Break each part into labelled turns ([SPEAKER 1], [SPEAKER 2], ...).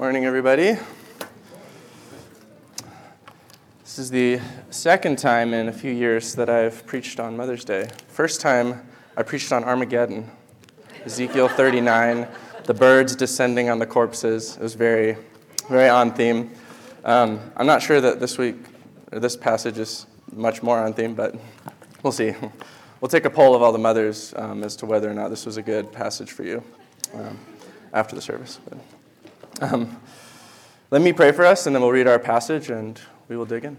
[SPEAKER 1] Morning, everybody. This is the second time in a few years that I've preached on Mother's Day. First time, I preached on Armageddon, Ezekiel 39, the birds descending on the corpses. It was very, very on theme. I'm not sure that this passage is much more on theme, but we'll see. We'll take a poll of all the mothers as to whether or not this was a good passage for you after the service. Let me pray for us, and then we'll read our passage, and we will dig in.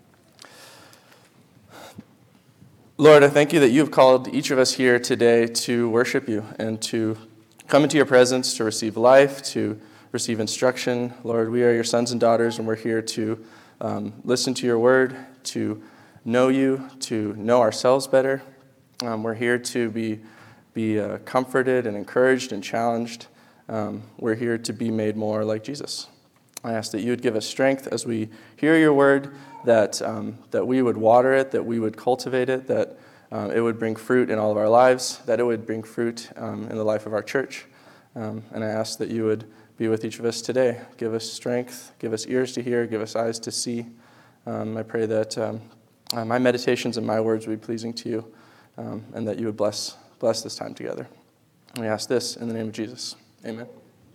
[SPEAKER 1] Lord, I thank you that you have called each of us here today to worship you and to come into your presence, to receive life, to receive instruction. Lord, we are your sons and daughters, and we're here to listen to your word, to know you, to know ourselves better. We're here to be comforted and encouraged and challenged. We're here to be made more like Jesus. I ask that you would give us strength as we hear your word, that we would water it, that we would cultivate it, that it would bring fruit in all of our lives, that it would bring fruit in the life of our church. And I ask that you would be with each of us today. Give us strength, give us ears to hear, give us eyes to see. I pray that my meditations and my words would be pleasing to you, and that you would bless this time together. And we ask this in the name of Jesus. Amen.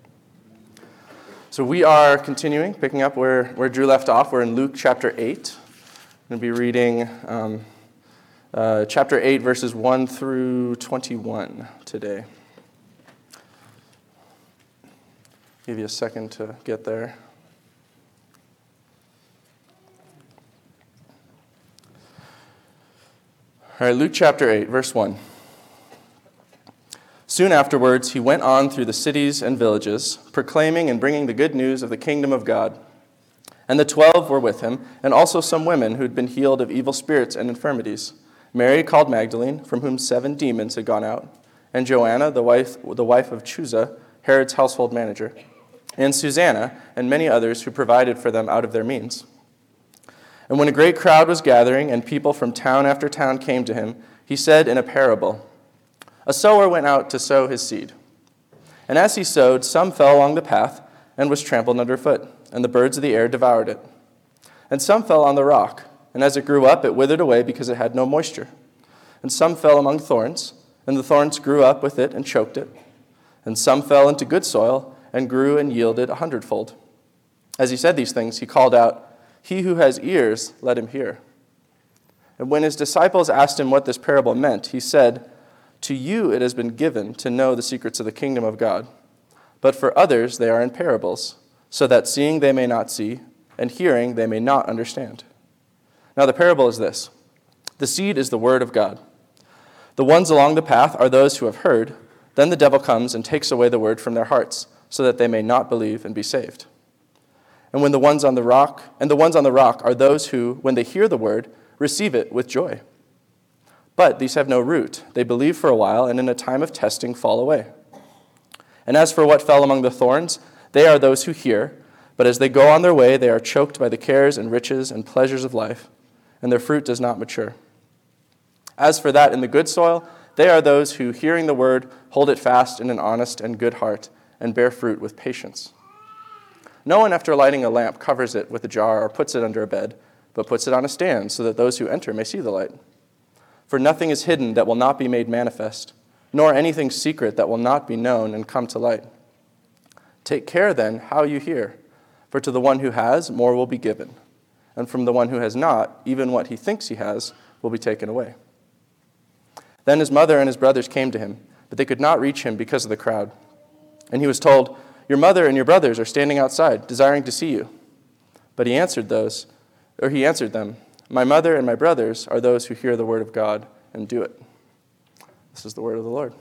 [SPEAKER 1] So we are continuing, picking up where Drew left off. We're in Luke chapter 8. I'm going to be reading chapter 8, verses 1 through 21 today. Give you a second to get there. All right, Luke chapter 8, verse 1. Soon afterwards, he went on through the cities and villages, proclaiming and bringing the good news of the kingdom of God. And the 12 were with him, and also some women who had been healed of evil spirits and infirmities. Mary called Magdalene, from whom 7 demons had gone out, and Joanna, the wife of Chuza, Herod's household manager, and Susanna, and many others who provided for them out of their means. And when a great crowd was gathering, and people from town after town came to him, he said in a parable, "A sower went out to sow his seed. And as he sowed, some fell along the path and was trampled underfoot, and the birds of the air devoured it. And some fell on the rock, and as it grew up, it withered away because it had no moisture. And some fell among thorns, and the thorns grew up with it and choked it. And some fell into good soil and grew and yielded 100-fold. As he said these things, he called out, 'He who has ears, let him hear.' And when his disciples asked him what this parable meant, he said, 'To you it has been given to know the secrets of the kingdom of God. But for others they are in parables, so that seeing they may not see, and hearing they may not understand.' Now the parable is this. The seed is the word of God. The ones along the path are those who have heard. Then the devil comes and takes away the word from their hearts, so that they may not believe and be saved. And the ones on the rock are those who, when they hear the word, receive it with joy. But these have no root. They believe for a while, and in a time of testing fall away. And as for what fell among the thorns, they are those who hear, but as they go on their way, they are choked by the cares and riches and pleasures of life, and their fruit does not mature. As for that in the good soil, they are those who, hearing the word, hold it fast in an honest and good heart, and bear fruit with patience. No one, after lighting a lamp, covers it with a jar or puts it under a bed, but puts it on a stand, so that those who enter may see the light. For nothing is hidden that will not be made manifest, nor anything secret that will not be known and come to light. Take care, then, how you hear, for to the one who has, more will be given, and from the one who has not, even what he thinks he has will be taken away." Then his mother and his brothers came to him, but they could not reach him because of the crowd. And he was told, "Your mother and your brothers are standing outside, desiring to see you." But he answered them, "My mother and my brothers are those who hear the word of God and do it." This is the word of the Lord.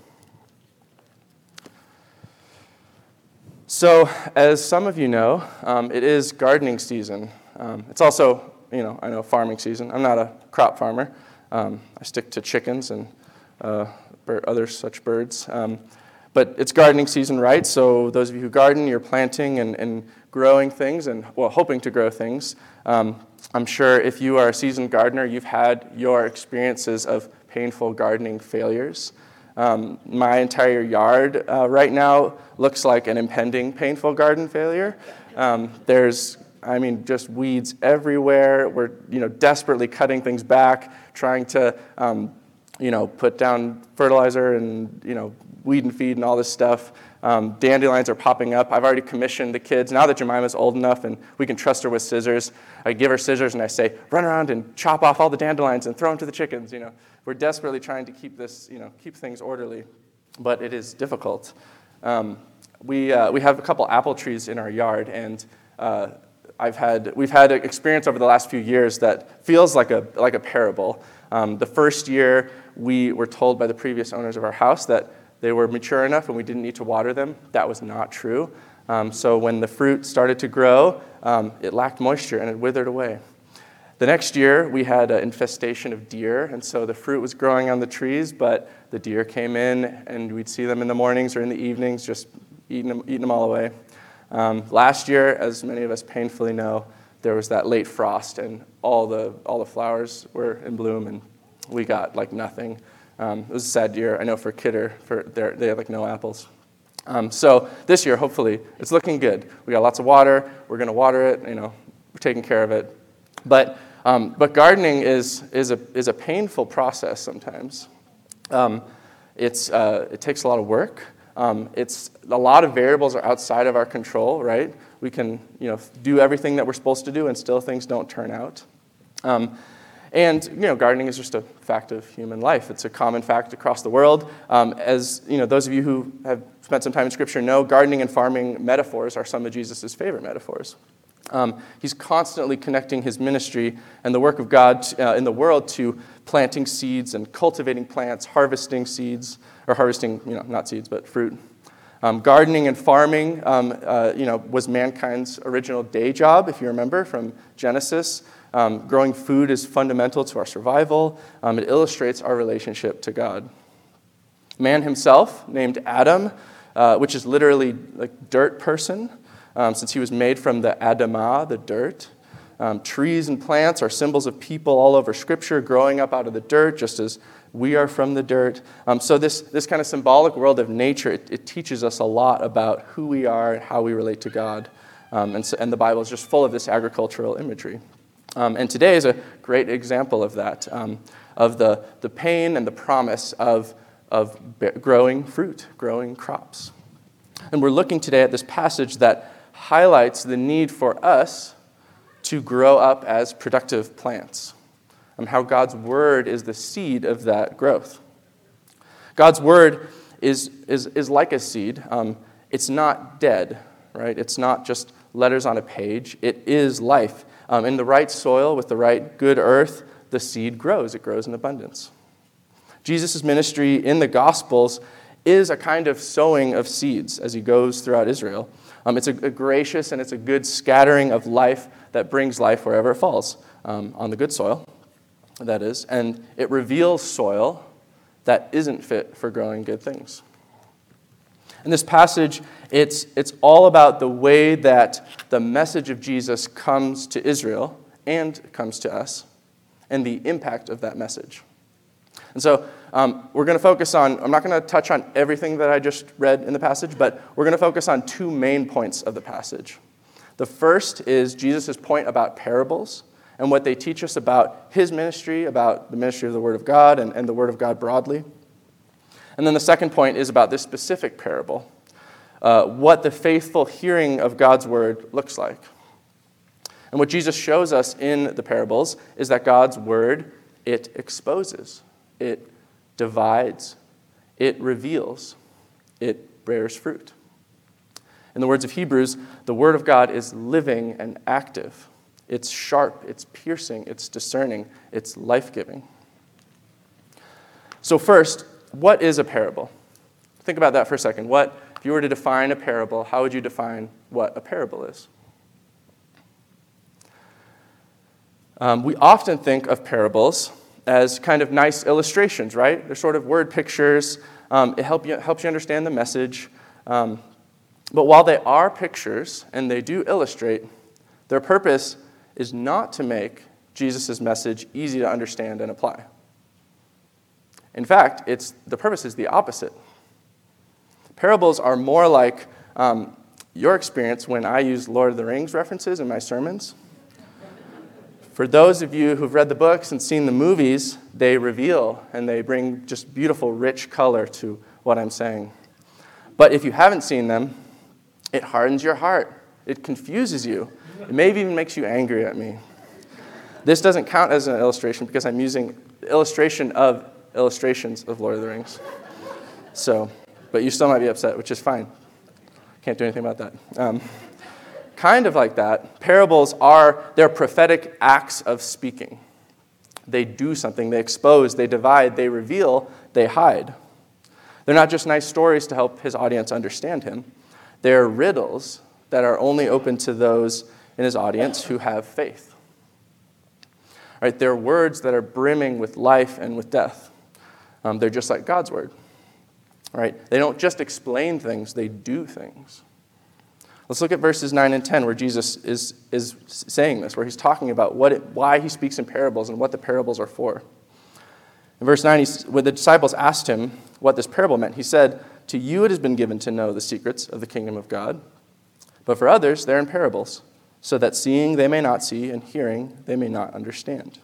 [SPEAKER 1] So, as some of you know, it is gardening season. It's also, I know farming season. I'm not a crop farmer. I stick to chickens and other such birds. But it's gardening season, right? So those of you who garden, you're planting and growing things and, hoping to grow things. I'm sure if you are a seasoned gardener, you've had your experiences of painful gardening failures. My entire yard right now looks like an impending painful garden failure. There's just weeds everywhere. We're, desperately cutting things back, trying to, put down fertilizer and, weed and feed and all this stuff. Dandelions are popping up. I've already commissioned the kids. Now that Jemima's old enough and we can trust her with scissors, I give her scissors and I say, run around and chop off all the dandelions and throw them to the chickens. We're desperately trying to keep this, keep things orderly, but it is difficult. We have a couple apple trees in our yard, and we've had an experience over the last few years that feels like a parable. The first year, we were told by the previous owners of our house that they were mature enough and we didn't need to water them. That was not true. So when the fruit started to grow, it lacked moisture and it withered away. The next year, we had an infestation of deer, and so the fruit was growing on the trees, but the deer came in, and we'd see them in the mornings or in the evenings just eating them all away. Last year, as many of us painfully know, there was that late frost, and all the flowers were in bloom, and we got nothing. It was a sad year, I know, for Kidder. They have no apples. So this year, hopefully, it's looking good. We got lots of water. We're going to water it. We're taking care of it. But gardening is a painful process sometimes. It takes a lot of work. It's a lot of variables are outside of our control, right? We can do everything that we're supposed to do, and still things don't turn out. And gardening is just a fact of human life. It's a common fact across the world. As those of you who have spent some time in Scripture know, gardening and farming metaphors are some of Jesus' favorite metaphors. He's constantly connecting his ministry and the work of God in the world to planting seeds and cultivating plants, harvesting seeds, or harvesting, not seeds, but fruit. Gardening and farming, was mankind's original day job, if you remember, from Genesis. Growing food is fundamental to our survival. It illustrates our relationship to God. Man himself, named Adam, which is literally dirt person, since he was made from the Adamah, the dirt. Trees and plants are symbols of people all over Scripture, growing up out of the dirt, just as we are from the dirt. So this kind of symbolic world of nature, it teaches us a lot about who we are and how we relate to God. And the Bible is just full of this agricultural imagery. And today is a great example of that, of the pain and the promise of growing fruit, growing crops. And we're looking today at this passage that highlights the need for us to grow up as productive plants, and how God's word is the seed of that growth. God's word is like a seed. It's not dead, right? It's not just letters on a page. It is life. In the right soil, with the right good earth, the seed grows. It grows in abundance. Jesus' ministry in the Gospels is a kind of sowing of seeds as he goes throughout Israel. It's a gracious and it's a good scattering of life that brings life wherever it falls, on the good soil, that is. And it reveals soil that isn't fit for growing good things. In this passage, it's all about the way that the message of Jesus comes to Israel and comes to us, and the impact of that message. And so we're going to focus on, I'm not going to touch on everything that I just read in the passage, but we're going to focus on two main points of the passage. The first is Jesus' point about parables and what they teach us about his ministry, about the ministry of the Word of God and the Word of God broadly. And then the second point is about this specific parable, what the faithful hearing of God's Word looks like. And what Jesus shows us in the parables is that God's Word, it exposes, it divides, it reveals, it bears fruit. In the words of Hebrews, the Word of God is living and active. It's sharp, it's piercing, it's discerning, it's life-giving. So first, what is a parable? Think about that for a second. If you were to define a parable, how would you define what a parable is? We often think of parables as kind of nice illustrations, right? They're sort of word pictures. It helps you understand the message. But while they are pictures and they do illustrate, their purpose is not to make Jesus' message easy to understand and apply. In fact, the purpose is the opposite. Parables are more like your experience when I use Lord of the Rings references in my sermons. For those of you who've read the books and seen the movies, they reveal and they bring just beautiful, rich color to what I'm saying. But if you haven't seen them, it hardens your heart. It confuses you. It maybe even makes you angry at me. This doesn't count as an illustration because I'm using the illustration of illustrations of Lord of the Rings. But you still might be upset, which is fine. Can't do anything about that. Kind of like that, parables they're prophetic acts of speaking. They do something, they expose, they divide, they reveal, they hide. They're not just nice stories to help his audience understand him. They're riddles that are only open to those in his audience who have faith. Right? They're words that are brimming with life and with death. They're just like God's word. Right? They don't just explain things, they do things. Let's look at verses 9 and 10 where Jesus is saying this, where he's talking about why he speaks in parables and what the parables are for. In verse 9, when the disciples asked him what this parable meant, he said, "To you it has been given to know the secrets of the kingdom of God, but for others they're in parables, so that seeing they may not see and hearing they may not understand."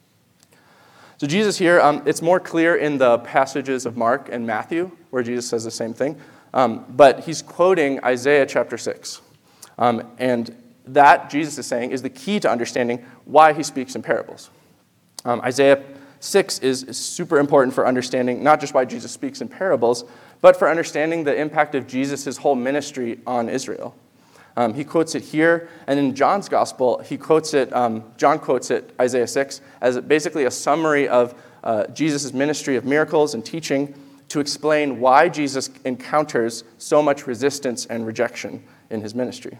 [SPEAKER 1] So Jesus here, it's more clear in the passages of Mark and Matthew, where Jesus says the same thing. But he's quoting Isaiah chapter 6. And that, Jesus is saying, is the key to understanding why he speaks in parables. Isaiah 6 is super important for understanding not just why Jesus speaks in parables, but for understanding the impact of Jesus' whole ministry on Israel. He quotes it here, and in John's gospel, John quotes it, Isaiah 6, as basically a summary of Jesus' ministry of miracles and teaching to explain why Jesus encounters so much resistance and rejection in his ministry.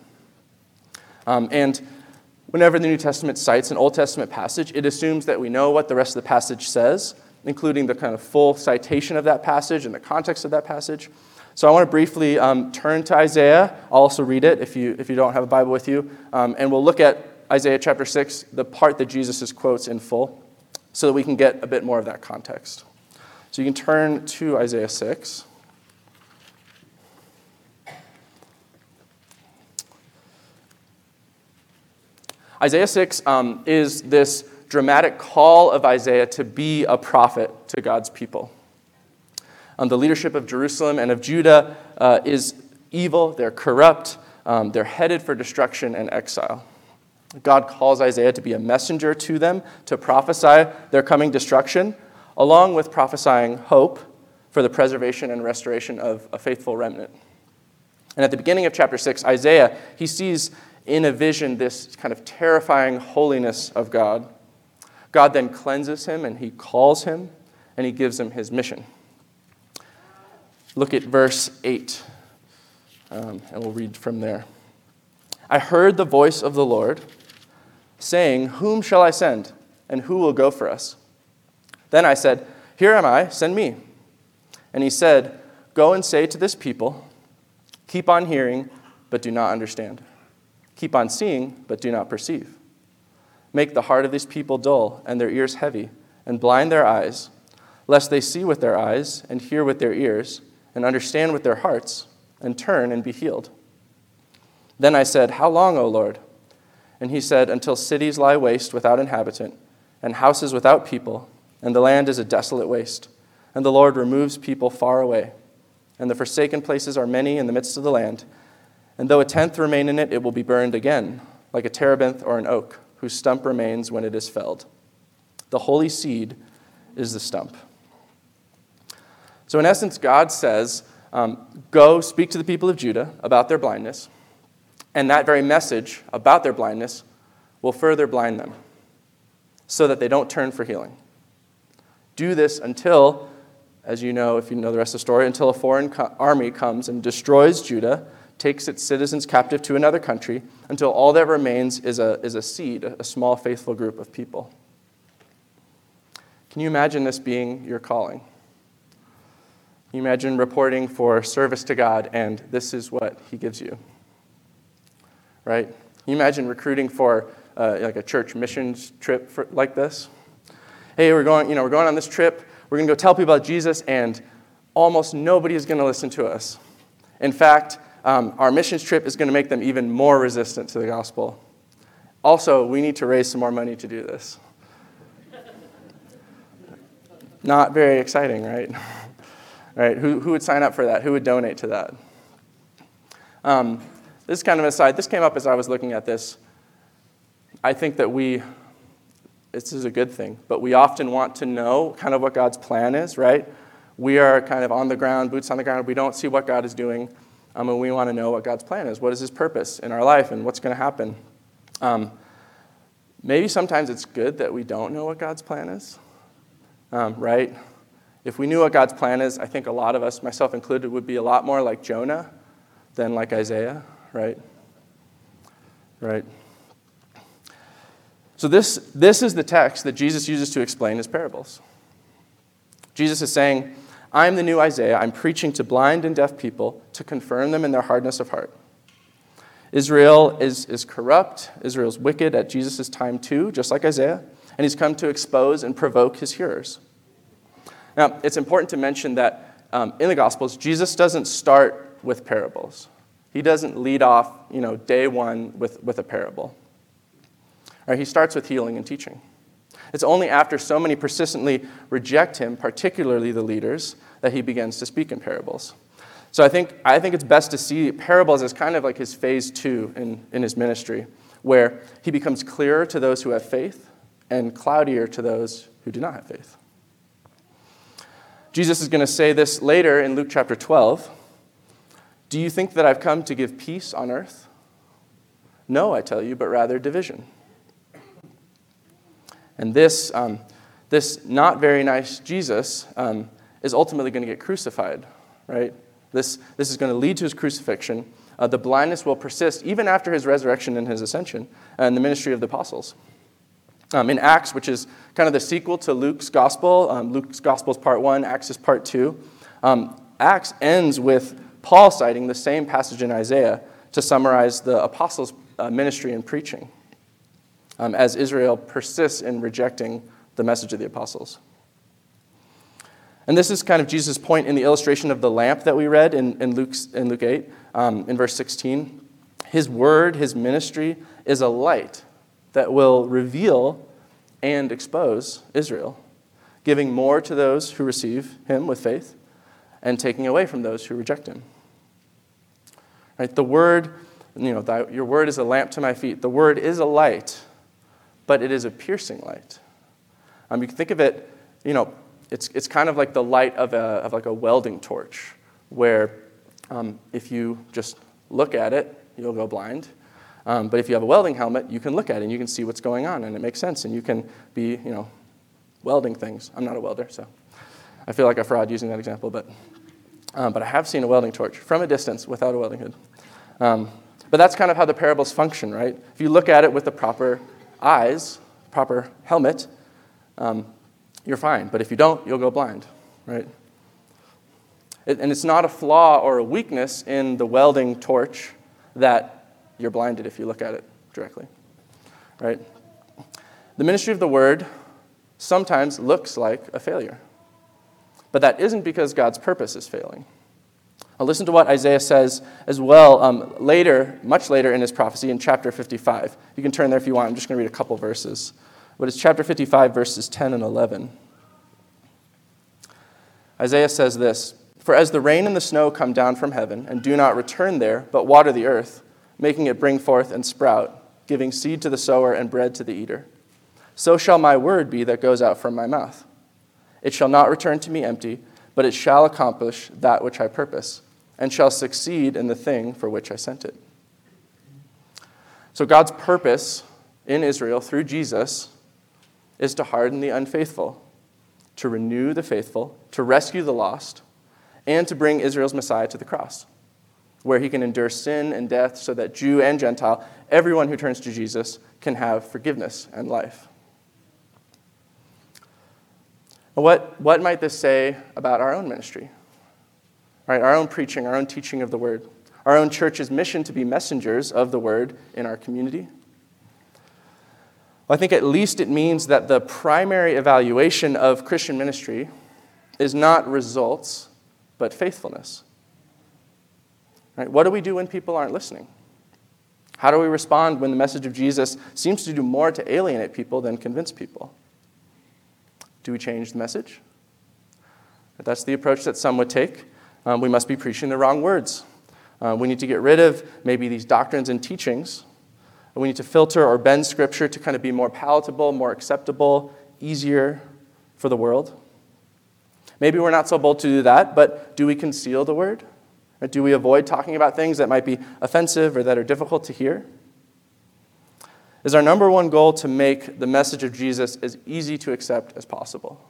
[SPEAKER 1] And whenever the New Testament cites an Old Testament passage, it assumes that we know what the rest of the passage says, including the kind of full citation of that passage and the context of that passage. So I want to briefly turn to Isaiah. I'll also read it if you don't have a Bible with you. And we'll look at Isaiah chapter 6, the part that Jesus quotes in full, so that we can get a bit more of that context. So you can turn to Isaiah 6. Isaiah 6 is this dramatic call of Isaiah to be a prophet to God's people. The leadership of Jerusalem and of Judah is evil, they're corrupt, they're headed for destruction and exile. God calls Isaiah to be a messenger to them, to prophesy their coming destruction, along with prophesying hope for the preservation and restoration of a faithful remnant. And at the beginning of chapter 6, Isaiah, he sees in a vision this kind of terrifying holiness of God. God then cleanses him and he calls him and he gives him his mission. Look at verse 8, and we'll read from there. "I heard the voice of the Lord saying, 'Whom shall I send, and who will go for us?' Then I said, 'Here am I, send me.' And he said, 'Go and say to this people, keep on hearing, but do not understand. Keep on seeing, but do not perceive. Make the heart of these people dull, and their ears heavy, and blind their eyes, lest they see with their eyes, and hear with their ears, and understand with their hearts, and turn and be healed.' Then I said, 'How long, O Lord?' And he said, 'Until cities lie waste without inhabitant, and houses without people, and the land is a desolate waste, and the Lord removes people far away, and the forsaken places are many in the midst of the land. And though a tenth remain in it, it will be burned again, like a terebinth or an oak, whose stump remains when it is felled. The holy seed is the stump.'" So in essence, God says, go speak to the people of Judah about their blindness, and that very message about their blindness will further blind them so that they don't turn for healing. Do this until, as you know, if you know the rest of the story, until a foreign army comes and destroys Judah, takes its citizens captive to another country, until all that remains is a seed, a small faithful group of people. Can you imagine this being your calling? Can you imagine reporting for service to God, and this is what he gives you? Right? Can you imagine recruiting for like a church missions trip like this? Hey, we're going on this trip. We're going to go tell people about Jesus, and almost nobody is going to listen to us. In fact, our missions trip is going to make them even more resistant to the gospel. Also, we need to raise some more money to do this. Not very exciting, right? Right? Who would sign up for that? Who would donate to that? This is kind of an aside. This came up as I was looking at this. I think that this is a good thing, but we often want to know kind of what God's plan is, right? We are kind of on the ground, boots on the ground. We don't see what God is doing, and we want to know what God's plan is. What is his purpose in our life, and what's going to happen? Maybe sometimes it's good that we don't know what God's plan is, right? If we knew what God's plan is, I think a lot of us, myself included, would be a lot more like Jonah than like Isaiah, right? Right. So this is the text that Jesus uses to explain his parables. Jesus is saying, I'm the new Isaiah. I'm preaching to blind and deaf people to confirm them in their hardness of heart. Israel is corrupt. Israel's wicked at Jesus' time too, just like Isaiah. And he's come to expose and provoke his hearers. Now, it's important to mention that in the Gospels, Jesus doesn't start with parables. He doesn't lead off, day one with a parable. Right, he starts with healing and teaching. It's only after so many persistently reject him, particularly the leaders, that he begins to speak in parables. So I think it's best to see parables as kind of like his phase 2 in his ministry, where he becomes clearer to those who have faith and cloudier to those who do not have faith. Jesus is going to say this later in Luke chapter 12. Do you think that I've come to give peace on earth? No, I tell you, but rather division. And this not very nice Jesus is ultimately going to get crucified, right? This is going to lead to his crucifixion. The blindness will persist even after his resurrection and his ascension and the ministry of the apostles. In Acts, which is kind of the sequel to Luke's gospel, Luke's gospel is part 1, Acts is part 2. Acts ends with Paul citing the same passage in Isaiah to summarize the apostles' ministry and preaching, as Israel persists in rejecting the message of the apostles. And this is kind of Jesus' point in the illustration of the lamp that we read in Luke 8, in verse 16. His word, his ministry, is a light that will reveal and expose Israel, giving more to those who receive him with faith and taking away from those who reject him. Right? The word, your word is a lamp to my feet. The word is a light, but it is a piercing light. You can think of it, it's kind of like the light of a welding torch, where if you just look at it, you'll go blind. But if you have a welding helmet, you can look at it and you can see what's going on, and it makes sense, and you can be, welding things. I'm not a welder, so I feel like a fraud using that example, but I have seen a welding torch from a distance without a welding hood. But that's kind of how the parables function, right? If you look at it with the proper eyes, proper helmet, you're fine. But if you don't, you'll go blind, right? And it's not a flaw or a weakness in the welding torch that you're blinded if you look at it directly, right? The ministry of the word sometimes looks like a failure, but that isn't because God's purpose is failing. Now listen to what Isaiah says as well much later in his prophecy in chapter 55. You can turn there if you want. I'm just going to read a couple verses. But it's chapter 55, verses 10 and 11. Isaiah says this, "For as the rain and the snow come down from heaven and do not return there, but water the earth, making it bring forth and sprout, giving seed to the sower and bread to the eater, so shall my word be that goes out from my mouth. It shall not return to me empty, but it shall accomplish that which I purpose, and shall succeed in the thing for which I sent it." So God's purpose in Israel through Jesus is to harden the unfaithful, to renew the faithful, to rescue the lost, and to bring Israel's Messiah to the cross, where he can endure sin and death so that Jew and Gentile, everyone who turns to Jesus, can have forgiveness and life. What might this say about our own ministry? Right? Our own preaching, our own teaching of the word, our own church's mission to be messengers of the word in our community? Well, I think at least it means that the primary evaluation of Christian ministry is not results, but faithfulness. Right? What do we do when people aren't listening? How do we respond when the message of Jesus seems to do more to alienate people than convince people? Do we change the message? That's the approach that some would take. We must be preaching the wrong words. We need to get rid of maybe these doctrines and teachings. We need to filter or bend Scripture to kind of be more palatable, more acceptable, easier for the world. Maybe we're not so bold to do that, but do we conceal the word? Or do we avoid talking about things that might be offensive or that are difficult to hear? Is our number one goal to make the message of Jesus as easy to accept as possible?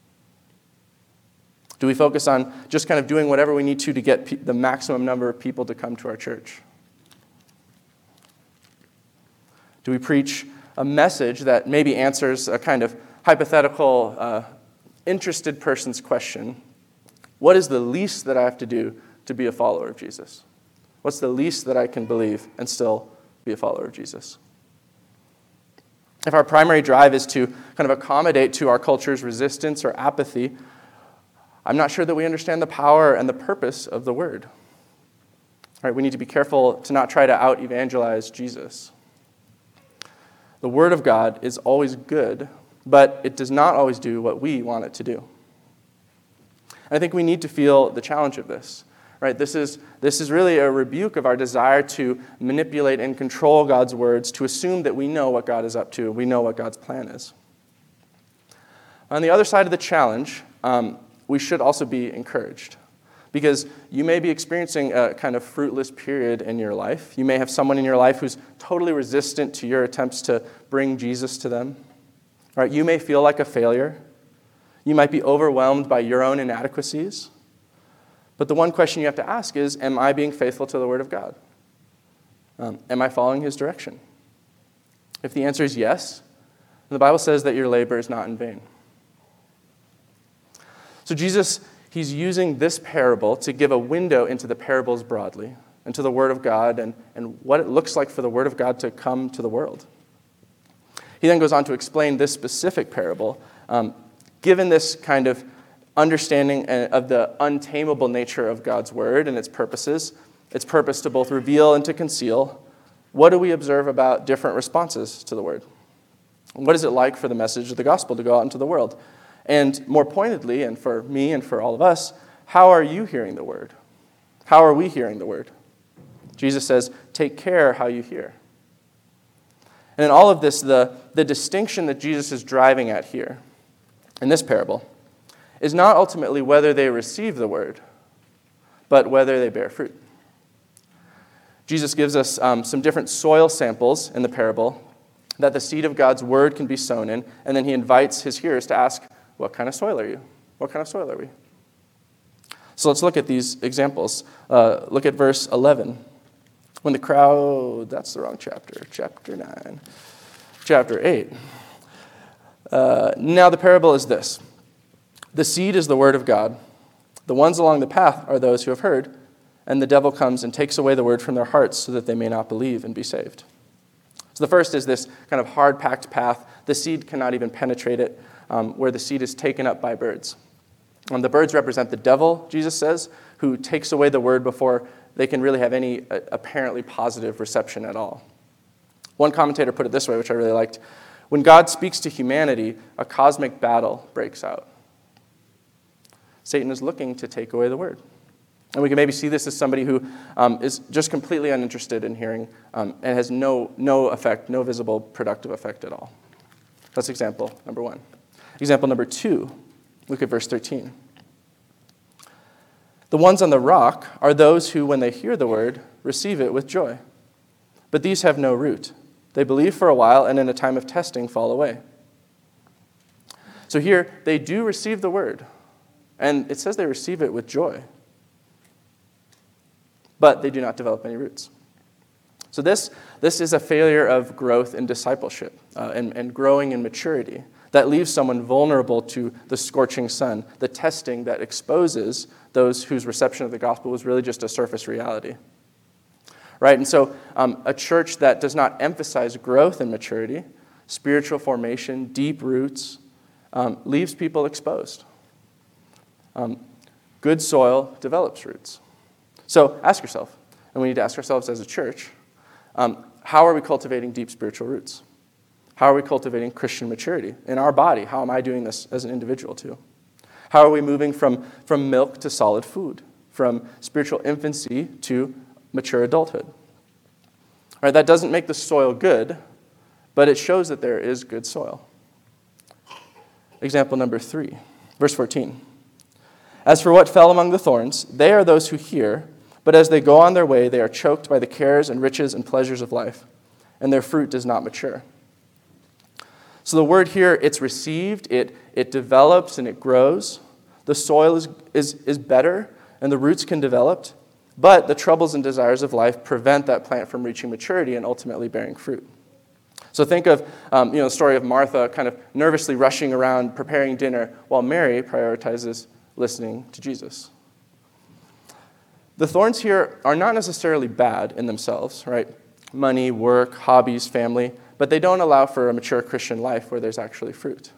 [SPEAKER 1] Do we focus on just kind of doing whatever we need to get the maximum number of people to come to our church? Do we preach a message that maybe answers a kind of hypothetical, interested person's question? What is the least that I have to do to be a follower of Jesus? What's the least that I can believe and still be a follower of Jesus? If our primary drive is to kind of accommodate to our culture's resistance or apathy, I'm not sure that we understand the power and the purpose of the word. All right, we need to be careful to not try to out-evangelize Jesus. The word of God is always good, but it does not always do what we want it to do. And I think we need to feel the challenge of this. Right? This is really a rebuke of our desire to manipulate and control God's words, to assume that we know what God is up to, we know what God's plan is. On the other side of the challenge, we should also be encouraged. Because you may be experiencing a kind of fruitless period in your life. You may have someone in your life who's totally resistant to your attempts to bring Jesus to them. All right? You may feel like a failure. You might be overwhelmed by your own inadequacies. But the one question you have to ask is, am I being faithful to the Word of God? Am I following His direction? If the answer is yes, then the Bible says that your labor is not in vain. So Jesus, He's using this parable to give a window into the parables broadly, into the Word of God, and what it looks like for the Word of God to come to the world. He then goes on to explain this specific parable, given this kind of understanding of the untamable nature of God's word and its purpose to both reveal and to conceal. What do we observe about different responses to the word? What is it like for the message of the gospel to go out into the world? And more pointedly, and for me and for all of us, how are you hearing the word? How are we hearing the word? Jesus says, take care how you hear. And in all of this, the distinction that Jesus is driving at here, in this parable, is not ultimately whether they receive the word, but whether they bear fruit. Jesus gives us some different soil samples in the parable that the seed of God's word can be sown in, and then he invites his hearers to ask, what kind of soil are you? What kind of soil are we? So let's look at these examples. Look at verse 11. When the crowd, that's the wrong chapter, chapter 9, chapter 8. Now the parable is this. The seed is the word of God. The ones along the path are those who have heard, and the devil comes and takes away the word from their hearts so that they may not believe and be saved. So the first is this kind of hard-packed path. The seed cannot even penetrate it, where the seed is taken up by birds. The birds represent the devil, Jesus says, who takes away the word before they can really have any apparently positive reception at all. One commentator put it this way, which I really liked. When God speaks to humanity, a cosmic battle breaks out. Satan is looking to take away the word. And we can maybe see this as somebody who is just completely uninterested in hearing and has no effect, no visible productive effect at all. That's example number one. Example number two, look at verse 13. The ones on the rock are those who, when they hear the word, receive it with joy. But these have no root. They believe for a while and in a time of testing fall away. So here, they do receive the word. And it says they receive it with joy. But they do not develop any roots. So this is a failure of growth in discipleship and growing in maturity that leaves someone vulnerable to the scorching sun, the testing that exposes those whose reception of the gospel was really just a surface reality. Right? And so a church that does not emphasize growth and maturity, spiritual formation, deep roots, leaves people exposed. Good soil develops roots. So ask yourself, and we need to ask ourselves as a church, how are we cultivating deep spiritual roots? How are we cultivating Christian maturity in our body? How am I doing this as an individual too? How are we moving from milk to solid food, from spiritual infancy to mature adulthood? All right, that doesn't make the soil good, but it shows that there is good soil. Example number 3, verse 14. As for what fell among the thorns, they are those who hear, but as they go on their way, they are choked by the cares and riches and pleasures of life, and their fruit does not mature. So the word here, it's received, it develops, and it grows. The soil is better, and the roots can develop, but the troubles and desires of life prevent that plant from reaching maturity and ultimately bearing fruit. So think of the story of Martha kind of nervously rushing around preparing dinner while Mary prioritizes listening to Jesus. The thorns here are not necessarily bad in themselves, right? Money, work, hobbies, family, but they don't allow for a mature Christian life where there's actually fruit.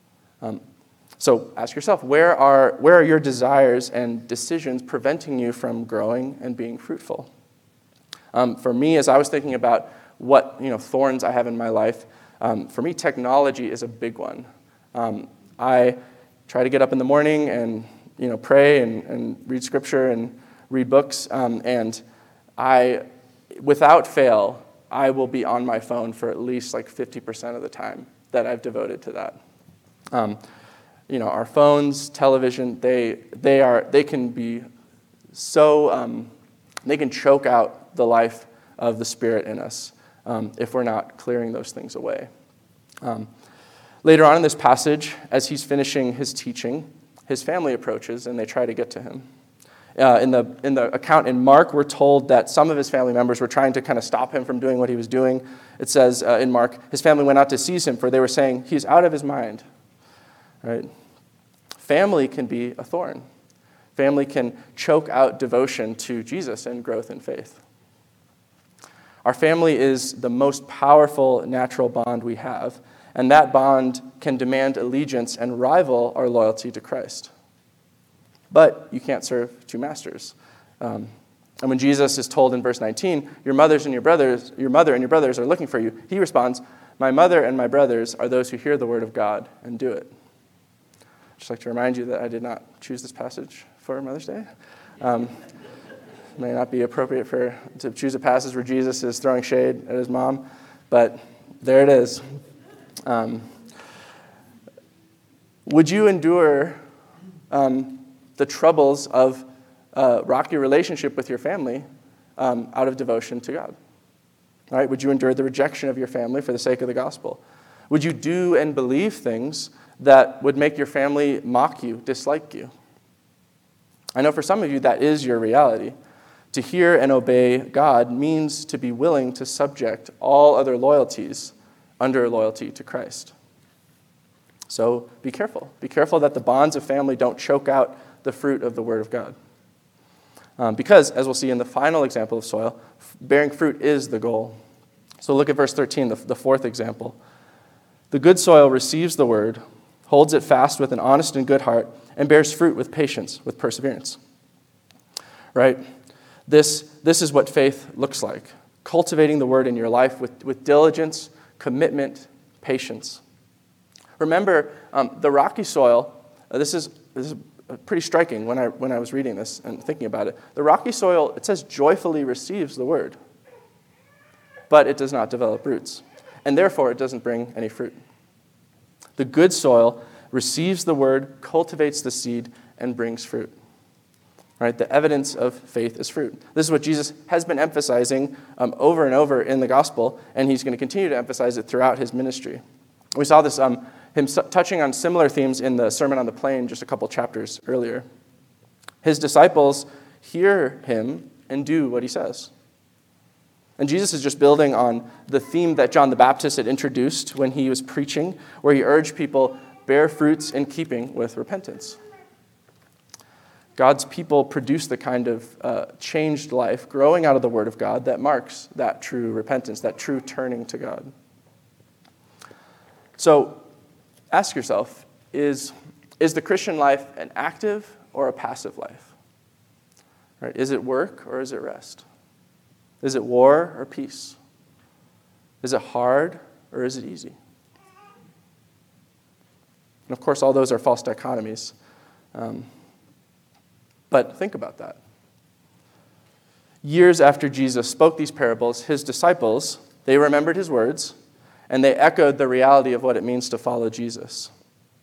[SPEAKER 1] So ask yourself, where are your desires and decisions preventing you from growing and being fruitful? For me, as I was thinking about what thorns I have in my life, for me, technology is a big one. I try to get up in the morning and pray and read scripture and read books, and without fail, I will be on my phone for at least like 50% of the time that I've devoted to that. Our phones, television, they can be so they can choke out the life of the Spirit in us if we're not clearing those things away. Later on in this passage, as he's finishing his teaching, his family approaches and they try to get to him. In the account in Mark, we're told that some of his family members were trying to kind of stop him from doing what he was doing. It says in Mark, his family went out to seize him, for they were saying, he's out of his mind. Right? Family can be a thorn. Family can choke out devotion to Jesus and growth in faith. Our family is the most powerful natural bond we have, and that bond can demand allegiance and rival our loyalty to Christ. But you can't serve two masters. And when Jesus is told in verse 19, your mother and your brothers are looking for you, he responds, my mother and my brothers are those who hear the word of God and do it. I'd just like to remind you that I did not choose this passage for Mother's Day. May not be appropriate to choose a passage where Jesus is throwing shade at his mom, but there it is. Would you endure the troubles of a rocky relationship with your family out of devotion to God? All right? Would you endure the rejection of your family for the sake of the gospel? Would you do and believe things that would make your family mock you, dislike you? I know for some of you that is your reality. To hear and obey God means to be willing to subject all other loyalties under loyalty to Christ. So be careful. Be careful that the bonds of family don't choke out the fruit of the Word of God. Because, as we'll see in the final example of soil, bearing fruit is the goal. So look at verse 13, the fourth example. The good soil receives the Word, holds it fast with an honest and good heart, and bears fruit with patience, with perseverance. Right? This is what faith looks like. Cultivating the Word in your life with diligence, commitment, patience. Remember, the rocky soil, this is pretty striking when I was reading this and thinking about it. The rocky soil, it says, joyfully receives the Word, but it does not develop roots, and therefore it doesn't bring any fruit. The good soil receives the Word, cultivates the seed, and brings fruit. Right? The evidence of faith is fruit. This is what Jesus has been emphasizing over and over in the gospel, and he's going to continue to emphasize it throughout his ministry. We saw this him touching on similar themes in the Sermon on the Plain just a couple chapters earlier. His disciples hear him and do what he says. And Jesus is just building on the theme that John the Baptist had introduced when he was preaching, where he urged people bear fruits in keeping with repentance. God's people produce the kind of changed life growing out of the Word of God that marks that true repentance, that true turning to God. So ask yourself, is the Christian life an active or a passive life? Right? Is it work or is it rest? Is it war or peace? Is it hard or is it easy? And of course, all those are false dichotomies. But think about that. Years after Jesus spoke these parables, his disciples, they remembered his words, and they echoed the reality of what it means to follow Jesus.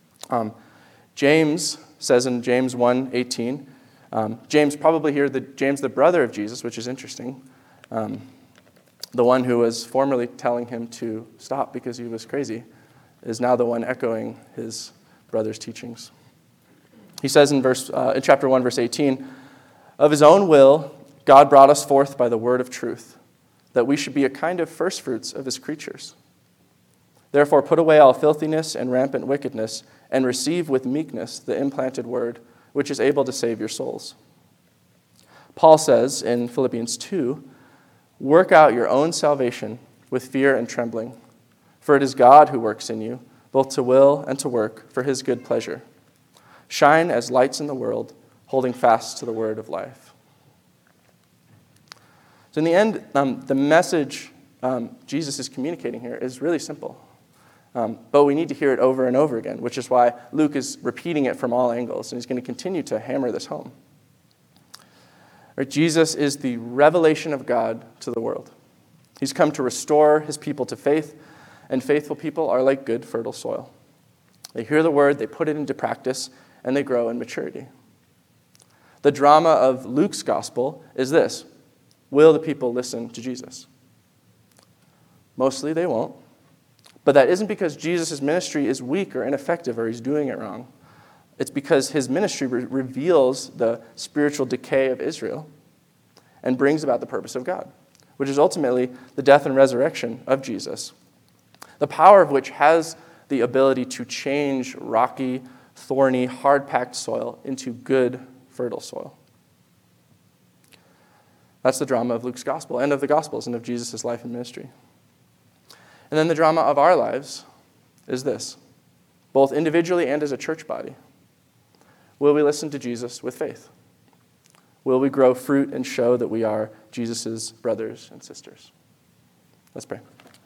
[SPEAKER 1] James says in James 1:18, James probably here, James the brother of Jesus, which is interesting, the one who was formerly telling him to stop because he was crazy, is now the one echoing his brother's teachings. He says in chapter 1, verse 18, "Of his own will, God brought us forth by the word of truth, that we should be a kind of firstfruits of his creatures. Therefore put away all filthiness and rampant wickedness, and receive with meekness the implanted word, which is able to save your souls." Paul says in Philippians 2, "Work out your own salvation with fear and trembling, for it is God who works in you, both to will and to work for his good pleasure. Shine as lights in the world, holding fast to the word of life." So in the end, the message Jesus is communicating here is really simple. But we need to hear it over and over again, which is why Luke is repeating it from all angles, and he's going to continue to hammer this home. Right, Jesus is the revelation of God to the world. He's come to restore his people to faith, and faithful people are like good, fertile soil. They hear the word, they put it into practice, and they grow in maturity. The drama of Luke's gospel is this: will the people listen to Jesus? Mostly they won't. But that isn't because Jesus' ministry is weak or ineffective or he's doing it wrong. It's because his ministry reveals the spiritual decay of Israel and brings about the purpose of God, which is ultimately the death and resurrection of Jesus, the power of which has the ability to change rocky, thorny, hard-packed soil into good, fertile soil. That's the drama of Luke's gospel and of the Gospels and of Jesus' life and ministry. And then the drama of our lives is this, both individually and as a church body. Will we listen to Jesus with faith? Will we grow fruit and show that we are Jesus' brothers and sisters? Let's pray.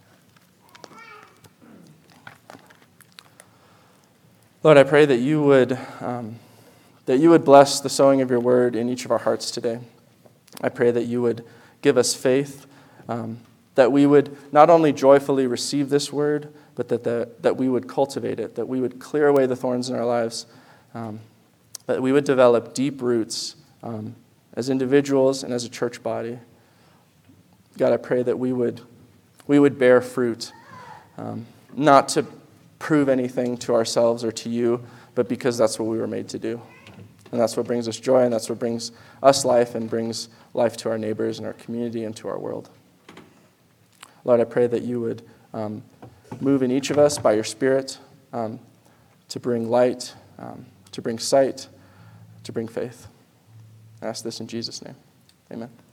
[SPEAKER 1] Lord, I pray that you would bless the sowing of your word in each of our hearts today. I pray that you would give us faith, that we would not only joyfully receive this word, but that we would cultivate it, that we would clear away the thorns in our lives, that we would develop deep roots as individuals and as a church body. God, I pray that we would bear fruit, not to prove anything to ourselves or to you, but because that's what we were made to do. And that's what brings us joy, and that's what brings us life and brings life to our neighbors and our community and to our world. Lord, I pray that you would move in each of us by your Spirit to bring light, to bring sight, to bring faith. I ask this in Jesus' name. Amen.